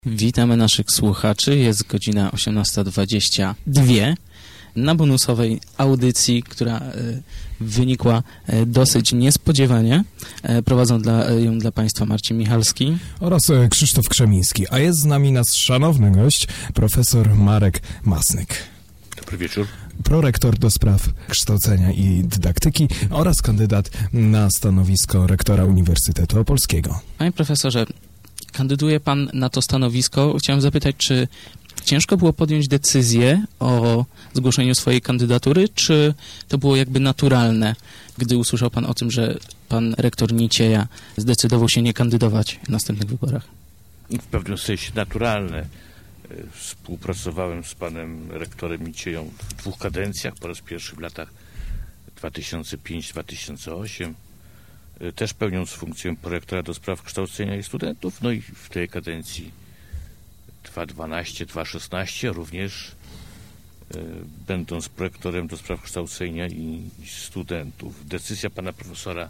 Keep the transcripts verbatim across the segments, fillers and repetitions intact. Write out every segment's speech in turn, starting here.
Witamy naszych słuchaczy. Jest godzina osiemnasta dwadzieścia dwa na bonusowej audycji, która y, wynikła y, dosyć niespodziewanie. Y, prowadzą dla, y, ją dla Państwa Marcin Michalski oraz y, Krzysztof Krzemiński, a jest z nami nasz szanowny gość, profesor Marek Masnyk. Dobry wieczór. Prorektor do spraw kształcenia i dydaktyki oraz kandydat na stanowisko rektora Uniwersytetu Opolskiego. Panie profesorze, kandyduje pan na to stanowisko. Chciałem zapytać, czy ciężko było podjąć decyzję o zgłoszeniu swojej kandydatury, czy to było jakby naturalne, gdy usłyszał pan o tym, że pan rektor Nicieja zdecydował się nie kandydować w następnych wyborach? W pewnym sensie naturalne. Współpracowałem z panem rektorem Nicieją w dwóch kadencjach, po raz pierwszy w latach dwa tysiące piąty do dwa tysiące ósmego. Też pełniąc funkcję prorektora do spraw kształcenia i studentów, no i w tej kadencji dwa tysiące dwunastego do dwa tysiące szesnastego również y, będąc prorektorem do spraw kształcenia i studentów. Decyzja pana profesora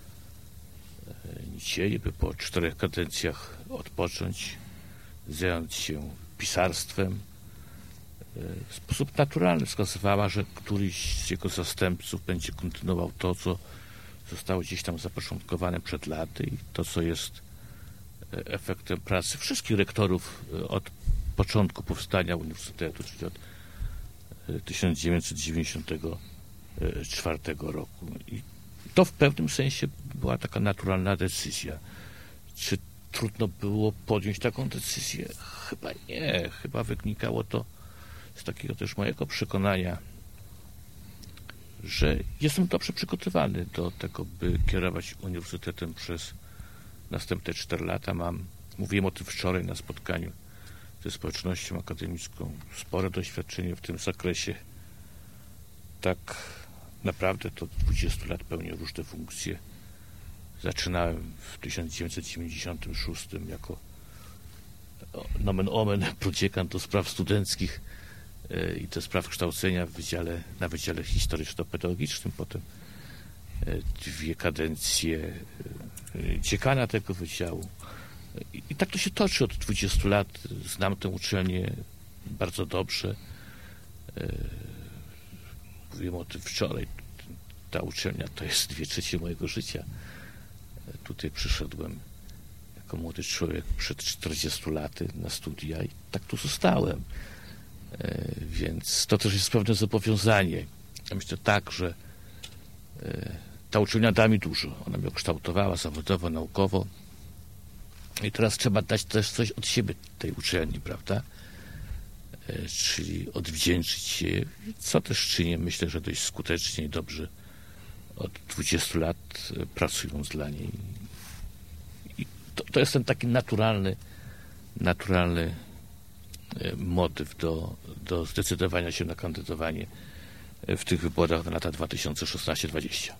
y, Niciei, by po czterech kadencjach odpocząć, zająć się pisarstwem, y, w sposób naturalny wskazywała, że któryś z jego zastępców będzie kontynuował to, co zostało gdzieś tam zapoczątkowane przed laty i to, co jest efektem pracy wszystkich rektorów od początku powstania Uniwersytetu, czyli od tysiąc dziewięćset dziewięćdziesiątego czwartego roku. I to w pewnym sensie była taka naturalna decyzja. Czy trudno było podjąć taką decyzję? Chyba nie. Chyba wynikało to z takiego też mojego przekonania, że jestem dobrze przygotowany do tego, by kierować uniwersytetem przez następne cztery lata. Mam, mówiłem o tym wczoraj na spotkaniu ze społecznością akademicką, spore doświadczenie w tym zakresie. Tak naprawdę to dwadzieścia lat pełnię różne funkcje. Zaczynałem w tysiąc dziewięćset dziewięćdziesiątym szóstym jako nomen omen prodziekan do spraw studenckich i do spraw kształcenia w wydziale, na Wydziale Historyczno-Pedagogicznym, potem dwie kadencje dziekana tego wydziału. I, I tak to się toczy od dwudziestu lat. Znam tę uczelnię bardzo dobrze. Mówiłem o tym wczoraj. Ta uczelnia to jest dwie trzecie mojego życia. Tutaj przyszedłem jako młody człowiek przed czterdziestu laty na studia i tak tu zostałem. Więc to też jest pewne zobowiązanie. Ja myślę tak, że ta uczelnia da mi dużo. Ona mnie kształtowała zawodowo, naukowo. I teraz trzeba dać też coś od siebie tej uczelni, prawda? Czyli odwdzięczyć się, co też czynię, myślę, że dość skutecznie i dobrze od dwudziestu lat pracując dla niej. I to, to jest ten taki naturalny, naturalny motyw do, do zdecydowania się na kandydowanie w tych wyborach na lata dwa tysiące szesnasty do dwudziestego.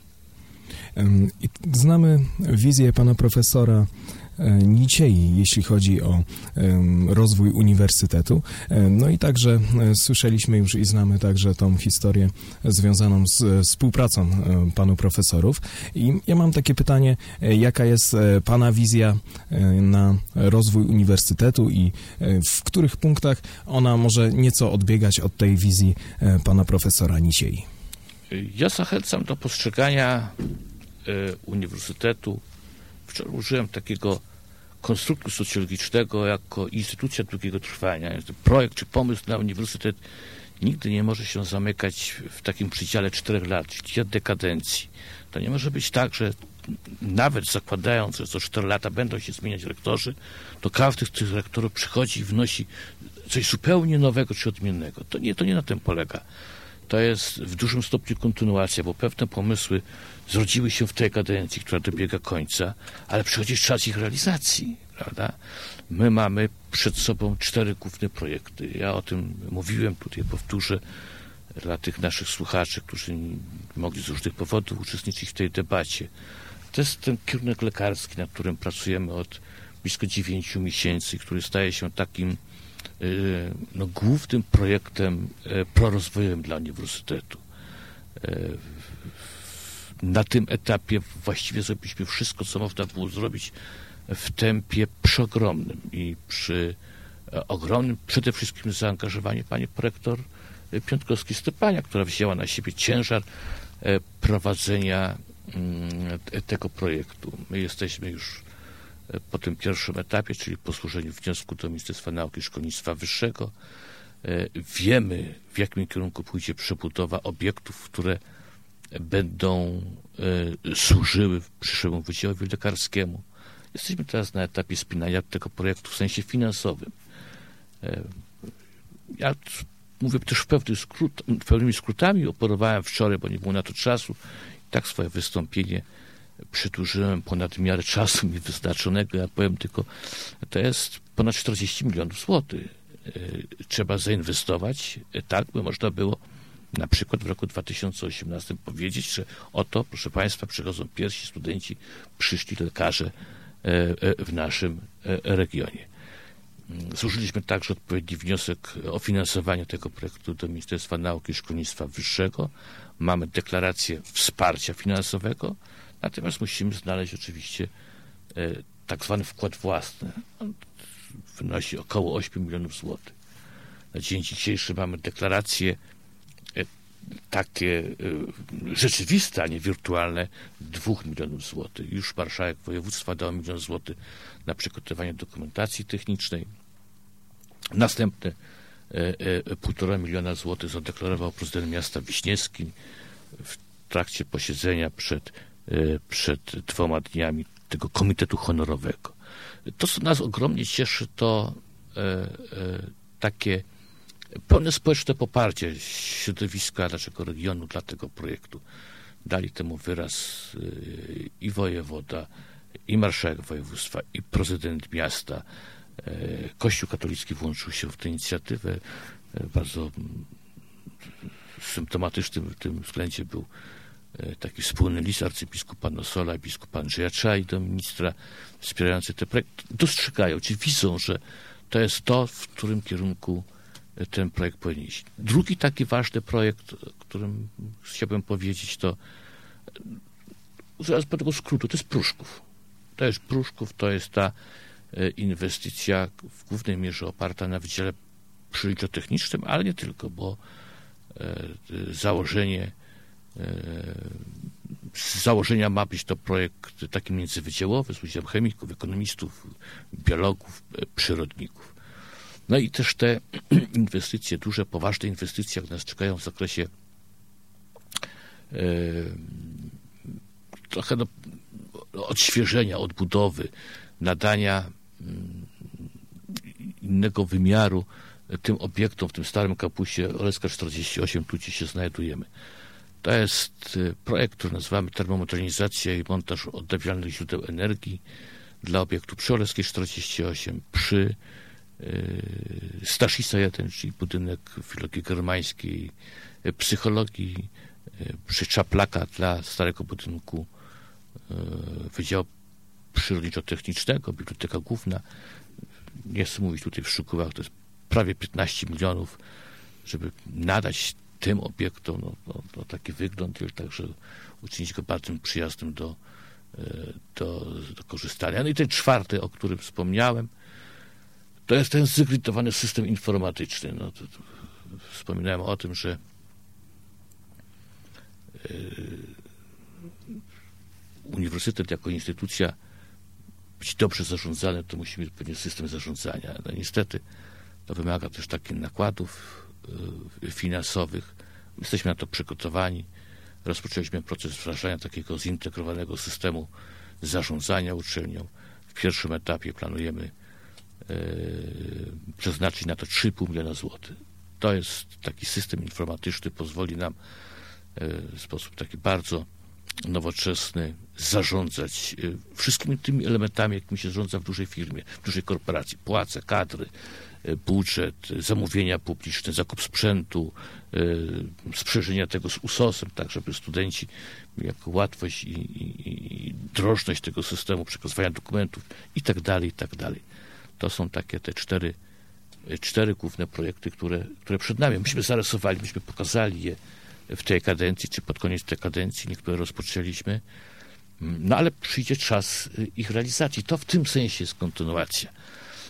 Znamy wizję pana profesora Niciei, jeśli chodzi o rozwój uniwersytetu. No i także słyszeliśmy już i znamy także tą historię związaną z współpracą panu profesorów. I ja mam takie pytanie, jaka jest pana wizja na rozwój uniwersytetu i w których punktach ona może nieco odbiegać od tej wizji pana profesora Niciei? Ja zachęcam do postrzegania uniwersytetu. Wczoraj użyłem takiego konstruktu socjologicznego jako instytucja długiego trwania. Projekt czy pomysł na uniwersytet nigdy nie może się zamykać w takim przedziale czterech lat, czyli jednej kadencji. To nie może być tak, że nawet zakładając, że co cztery lata będą się zmieniać rektorzy, to każdy z tych rektorów przychodzi i wnosi coś zupełnie nowego czy odmiennego. To nie, to nie na tym polega. To jest w dużym stopniu kontynuacja, bo pewne pomysły zrodziły się w tej kadencji, która dobiega końca, ale przychodzi czas ich realizacji, prawda? My mamy przed sobą cztery główne projekty. Ja o tym mówiłem, tutaj powtórzę dla tych naszych słuchaczy, którzy mogli z różnych powodów uczestniczyć w tej debacie. To jest ten kierunek lekarski, nad którym pracujemy od blisko dziewięciu miesięcy, który staje się takim no, głównym projektem prorozwojowym dla uniwersytetu. Na tym etapie właściwie zrobiliśmy wszystko, co można było zrobić w tempie przeogromnym i przy ogromnym przede wszystkim zaangażowanie pani prorektor Piątkowskiej-Stepania, która wzięła na siebie ciężar prowadzenia tego projektu. My jesteśmy już po tym pierwszym etapie, czyli po złożeniu wniosku do Ministerstwa Nauki i Szkolnictwa Wyższego. Wiemy, w jakim kierunku pójdzie przebudowa obiektów, które będą służyły przyszłemu Wydziałowi Lekarskiemu. Jesteśmy teraz na etapie spinania tego projektu w sensie finansowym. Ja mówię też w pewnych skrót, pewnymi skrótami, operowałem wczoraj, bo nie było na to czasu. I tak swoje wystąpienie przedłużyłem ponad miarę czasu mi wyznaczonego. Ja powiem tylko, to jest ponad czterdzieści milionów złotych. Trzeba zainwestować tak, by można było na przykład w roku dwa tysiące osiemnastym powiedzieć, że oto, proszę Państwa, przychodzą pierwsi studenci, przyszli lekarze w naszym regionie. Złożyliśmy także odpowiedni wniosek o finansowanie tego projektu do Ministerstwa Nauki i Szkolnictwa Wyższego. Mamy deklarację wsparcia finansowego, natomiast musimy znaleźć oczywiście tak zwany wkład własny. On wynosi około osiem milionów złotych. Na dzień dzisiejszy mamy deklaracje takie rzeczywiste, a nie wirtualne, dwóch milionów złotych. Już marszałek województwa dał milion złotych na przygotowanie dokumentacji technicznej. Następne półtora miliona złotych zadeklarował prezydent miasta Wiśniewski w trakcie posiedzenia przed, przed dwoma dniami tego komitetu honorowego. To, co nas ogromnie cieszy, to takie pełne społeczne poparcie środowiska naszego regionu dla tego projektu. Dali temu wyraz i wojewoda, i marszałek województwa, i prezydent miasta. Kościół katolicki włączył się w tę inicjatywę. Bardzo symptomatyczny w tym względzie był taki wspólny list arcybiskupa Nosola i biskupa Andrzeja Czai do ministra wspierający ten projekt. Dostrzegają, czy widzą, że to jest to, w którym kierunku ten projekt powinien iść. Drugi taki ważny projekt, o którym chciałbym powiedzieć, to używając pewnego skrótu, to jest Pruszków. To jest Pruszków, to jest ta inwestycja w głównej mierze oparta na Wydziale Przyrodniczo-Technicznym, ale nie tylko, bo założenie z założenia ma być to projekt taki międzywydziałowy z udziałem chemików, ekonomistów, biologów, przyrodników. No i też te inwestycje, duże, poważne inwestycje, jak nas czekają w zakresie e, trochę no, odświeżenia, odbudowy, nadania m, innego wymiaru tym obiektom w tym starym kampusie Oleska czterdzieści osiem, tu gdzie się znajdujemy. To jest projekt, który nazywamy termomodernizacja i montaż odnawialnych źródeł energii dla obiektu przy Oleskiej czterdzieści osiem, przy Staszica jeden, czyli budynek filologii germańskiej, psychologii, przy Czaplaka dla starego budynku Wydziału Przyrodniczo-Technicznego, Biblioteka Główna. Nie chcę mówić tutaj w szczegółach, to jest prawie piętnaście milionów, żeby nadać tym obiektom no, no, no, taki wygląd, i także uczynić go bardzo przyjaznym do, do, do korzystania. No i ten czwarty, o którym wspomniałem, to jest ten zigrytowany system informatyczny. No, to, to wspominałem o tym, że yy, uniwersytet jako instytucja być dobrze zarządzany, to musi mieć pewien system zarządzania. No, niestety to wymaga też takich nakładów yy, finansowych. Jesteśmy na to przygotowani. Rozpoczęliśmy proces wdrażania takiego zintegrowanego systemu zarządzania uczelnią. W pierwszym etapie planujemy przeznaczyć na to trzy i pół miliona złotych. To jest taki system informatyczny, pozwoli nam w sposób taki bardzo nowoczesny zarządzać wszystkimi tymi elementami, jakimi się zarządza w dużej firmie, w dużej korporacji. Płace, kadry, budżet, zamówienia publiczne, zakup sprzętu, sprzężenia tego z U S O S-em, tak żeby studenci mieli jako łatwość i, i, i drożność tego systemu przekazywania dokumentów i tak dalej, i tak dalej. To są takie te cztery, cztery główne projekty, które, które przed nami. Myśmy zarysowali, myśmy pokazali je w tej kadencji, czy pod koniec tej kadencji, niektóre rozpoczęliśmy. No ale przyjdzie czas ich realizacji. To w tym sensie jest kontynuacja.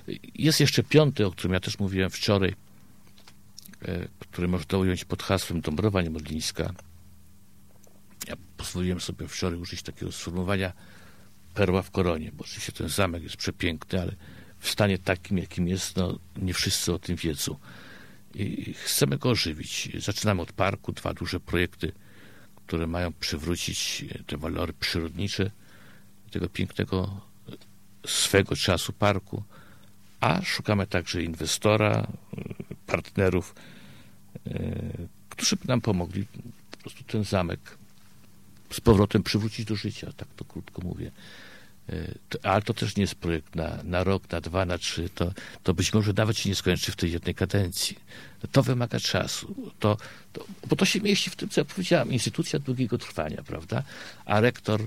Jest jeszcze piąty, o którym ja też mówiłem wczoraj, który można ująć pod hasłem Dąbrowa Niemodlińska. Ja pozwoliłem sobie wczoraj użyć takiego sformułowania perła w koronie, bo oczywiście ten zamek jest przepiękny, ale w stanie takim, jakim jest, no nie wszyscy o tym wiedzą. I chcemy go ożywić. Zaczynamy od parku, dwa duże projekty, które mają przywrócić te walory przyrodnicze tego pięknego swego czasu parku, a szukamy także inwestora, partnerów, którzy by nam pomogli po prostu ten zamek z powrotem przywrócić do życia, tak to krótko mówię. Ale to też nie jest projekt na, na rok, na dwa, na trzy, to, to być może nawet się nie skończy w tej jednej kadencji. To wymaga czasu, to, to, bo to się mieści w tym, co ja powiedziałem, instytucja długiego trwania, prawda? A rektor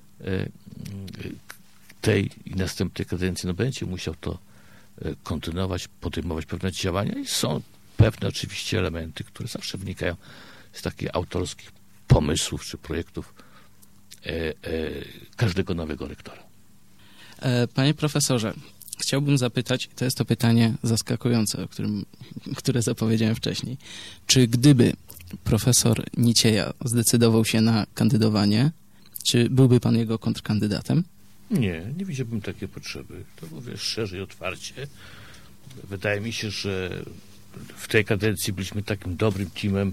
tej i następnej kadencji no będzie musiał to kontynuować, podejmować pewne działania i są pewne oczywiście elementy, które zawsze wynikają z takich autorskich pomysłów czy projektów e, e, każdego nowego rektora. Panie profesorze, chciałbym zapytać, to jest to pytanie zaskakujące, o którym, które zapowiedziałem wcześniej. Czy gdyby profesor Nicieja zdecydował się na kandydowanie, czy byłby pan jego kontrkandydatem? Nie, nie widziałbym takiej potrzeby. To mówię szczerze i otwarcie. Wydaje mi się, że w tej kadencji byliśmy takim dobrym teamem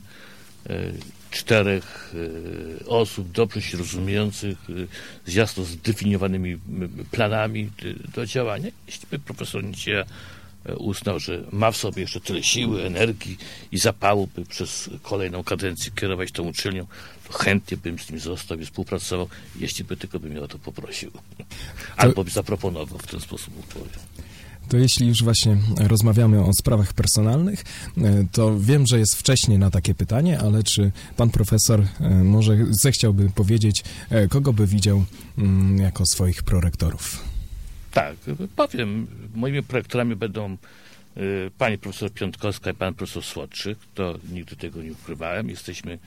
czterech osób dobrze się rozumiejących, z jasno zdefiniowanymi planami do działania. Jeśli by profesor Nicieja uznał, że ma w sobie jeszcze tyle siły, energii i zapału, by przez kolejną kadencję kierować tą uczelnią, to chętnie bym z nim został i współpracował, jeśli by tylko by mnie o to poprosił. Albo by zaproponował, w ten sposób odpowiem. To jeśli już właśnie rozmawiamy o sprawach personalnych, to wiem, że jest wcześnie na takie pytanie, ale czy pan profesor może zechciałby powiedzieć, kogo by widział jako swoich prorektorów? Tak, powiem. Moimi prorektorami będą y, pani profesor Piątkowska i pan profesor Słodczyk. To nigdy tego nie ukrywałem. Jesteśmy y,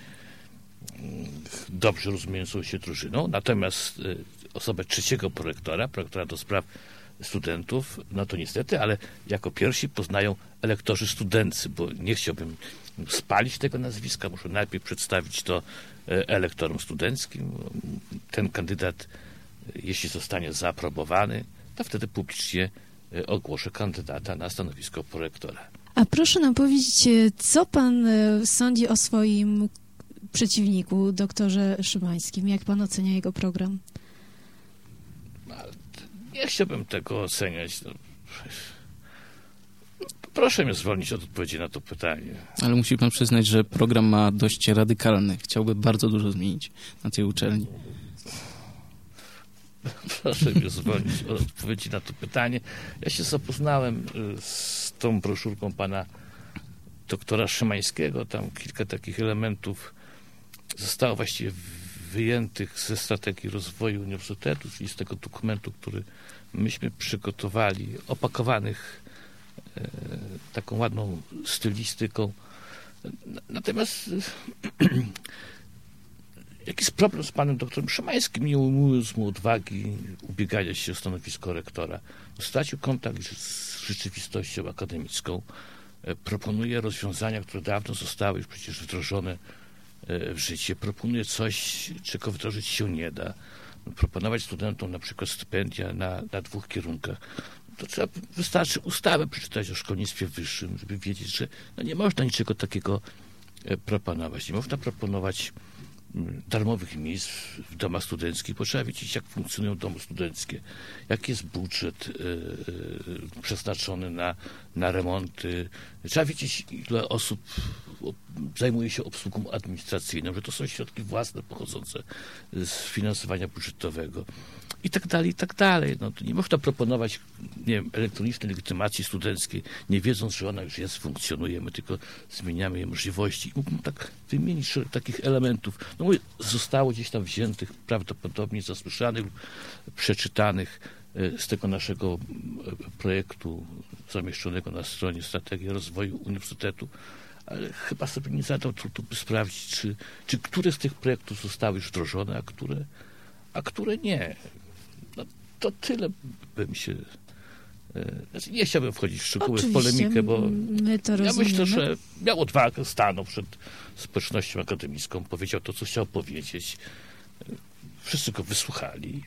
dobrze rozumiejącą się drużyną. Natomiast y, osobę trzeciego prorektora, prorektora do spraw studentów, no to niestety, ale jako pierwsi poznają elektorzy studency, bo nie chciałbym spalić tego nazwiska. Muszę najpierw przedstawić to y, elektorom studenckim. Ten kandydat, y, jeśli zostanie zaaprobowany, to wtedy publicznie ogłoszę kandydata na stanowisko prorektora. A proszę nam powiedzieć, co pan sądzi o swoim przeciwniku, doktorze Szymańskim? Jak pan ocenia jego program? Nie chciałbym tego oceniać. No. Proszę mnie zwolnić od odpowiedzi na to pytanie. Ale musi pan przyznać, że program ma dość radykalny. Chciałby bardzo dużo zmienić na tej uczelni. Proszę mnie zwolnić od odpowiedzi na to pytanie. Ja się zapoznałem z tą broszurką pana doktora Szymańskiego. Tam kilka takich elementów zostało właściwie wyjętych ze strategii rozwoju uniwersytetu, czyli z tego dokumentu, który myśmy przygotowali, opakowanych e, taką ładną stylistyką. Natomiast jaki jest problem z panem doktorem Szymańskim, nie ujmując mu odwagi ubiegania się o stanowisko rektora? Stracił kontakt z rzeczywistością akademicką. Proponuje rozwiązania, które dawno zostały już przecież wdrożone w życie. Proponuje coś, czego wdrożyć się nie da. Proponować studentom na przykład stypendia na, na dwóch kierunkach. To trzeba, wystarczy ustawę przeczytać o szkolnictwie wyższym, żeby wiedzieć, że no nie można niczego takiego proponować. Nie można proponować darmowych miejsc w domach studenckich, bo trzeba wiedzieć, jak funkcjonują domy studenckie, jaki jest budżet y, y, przeznaczony na, na remonty. Trzeba wiedzieć, ile osób zajmuje się obsługą administracyjną, że to są środki własne pochodzące z finansowania budżetowego i tak dalej, i tak dalej. No, to nie można proponować, nie wiem, elektronicznej legitymacji studenckiej, nie wiedząc, że ona już jest, funkcjonuje, my tylko zmieniamy jej możliwości. Mógłbym tak wymienić szereg takich elementów. No mówię, zostało gdzieś tam wziętych, prawdopodobnie zasłyszanych, przeczytanych z tego naszego projektu zamieszczonego na stronie Strategii Rozwoju Uniwersytetu, ale chyba sobie nie zadał trudu, by sprawdzić, czy, czy które z tych projektów zostały już wdrożone, a które, a które nie. No, to tyle bym się Znaczy, nie chciałbym wchodzić w szczegóły, Oczywiście, w polemikę, bo my to ja rozumiemy. myślę, że miał odwagę, stanął przed społecznością akademicką, powiedział to, co chciał powiedzieć. Wszyscy go wysłuchali.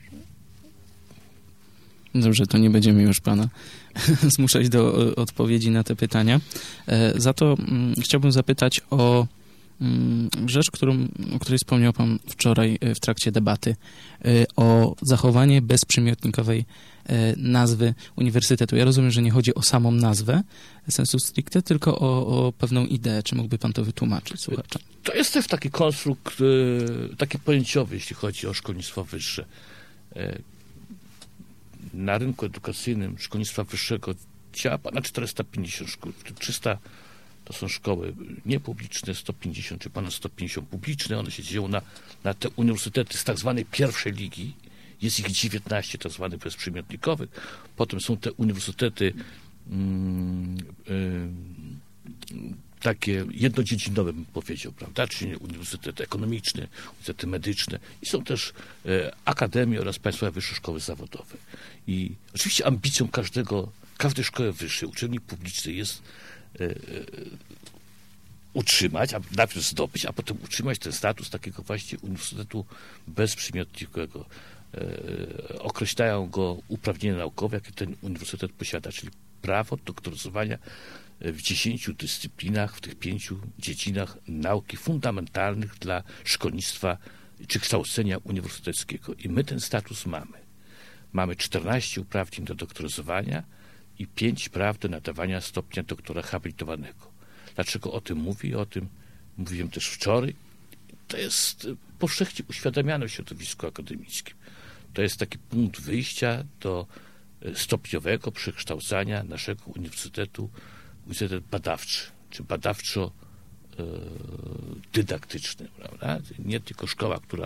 Dobrze, to nie będziemy już pana zmuszać do odpowiedzi na te pytania. Za to mm, chciałbym zapytać o mm, rzecz, którą, o której wspomniał pan wczoraj w trakcie debaty, o zachowanie bezprzymiotnikowej nazwy uniwersytetu. Ja rozumiem, że nie chodzi o samą nazwę sensu stricte, tylko o, o pewną ideę. Czy mógłby pan to wytłumaczyć słuchaczom? To jest też taki konstrukt, taki pojęciowy, jeśli chodzi o szkolnictwo wyższe. Na rynku edukacyjnym szkolnictwa wyższego działa ponad czterysta pięćdziesiąt szkół. trzysta to są szkoły niepubliczne, sto pięćdziesiąt czy ponad sto pięćdziesiąt publiczne. One się dzieją na, na te uniwersytety z tak zwanej pierwszej ligi. Jest ich dziewiętnaście tak zwanych bezprzymiotnikowych. Potem są te uniwersytety mm, y, takie jednodziedzinowe, bym powiedział, prawda? Czyli uniwersytety ekonomiczne, uniwersytety medyczne i są też e, akademie oraz państwowe wyższe szkoły zawodowe. I oczywiście ambicją każdego, każdej szkoły wyższej, uczelni publicznej jest e, e, utrzymać, a najpierw zdobyć, a potem utrzymać ten status takiego właśnie uniwersytetu bezprzymiotnikowego. E, określają go uprawnienia naukowe, jakie ten uniwersytet posiada, czyli prawo doktoryzowania w dziesięciu dyscyplinach, w tych pięciu dziedzinach nauki fundamentalnych dla szkolnictwa czy kształcenia uniwersyteckiego. I my ten status mamy. Mamy czternaście uprawnień do doktoryzowania i pięć praw do nadawania stopnia doktora habilitowanego. Dlaczego o tym mówię? O tym mówiłem też wczoraj. To jest powszechnie uświadamiane w środowisku akademickim. To jest taki punkt wyjścia do stopniowego przekształcania naszego uniwersytetu, uniwersytet badawczy, czy badawczo-dydaktyczny, prawda? Nie tylko szkoła, która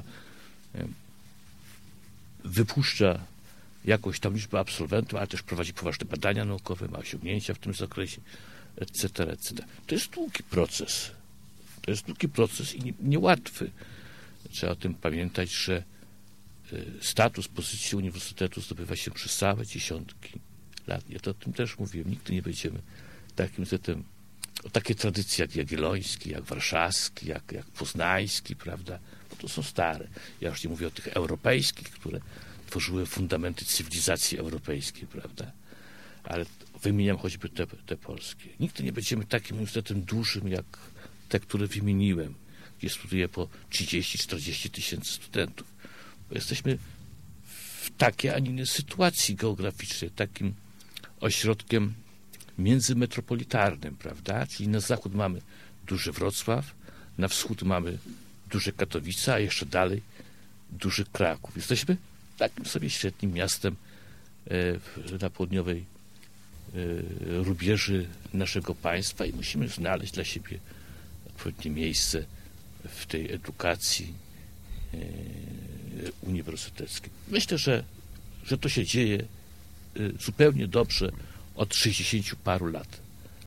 wypuszcza jakąś tam liczbę absolwentów, ale też prowadzi poważne badania naukowe, ma osiągnięcia w tym zakresie, et cetera, et cetera. To jest długi proces. To jest długi proces i nie, niełatwy. Trzeba o tym pamiętać, że status, pozycji uniwersytetu zdobywa się przez całe dziesiątki lat. Ja to o tym też mówiłem. Nigdy nie będziemy takim uniwersytetem, o takie tradycje jak jagielloński, jak warszawski, jak, jak poznański, prawda? Bo to są stare. Ja już nie mówię o tych europejskich, które tworzyły fundamenty cywilizacji europejskiej, prawda? Ale wymieniam choćby te, te polskie. Nigdy nie będziemy takim uniwersytetem dużym, jak te, które wymieniłem, gdzie studiuje po trzydzieści czterdzieści tysięcy studentów. Bo jesteśmy w takiej, a nie innej sytuacji geograficznej, takim ośrodkiem międzymetropolitarnym, prawda? Czyli na zachód mamy duży Wrocław, na wschód mamy duże Katowice, a jeszcze dalej duży Kraków. Jesteśmy takim sobie średnim miastem e, na południowej e, rubieży naszego państwa i musimy znaleźć dla siebie odpowiednie miejsce w tej edukacji e, uniwersyteckiej. Myślę, że, że to się dzieje e, zupełnie dobrze od sześćdziesięciu paru lat.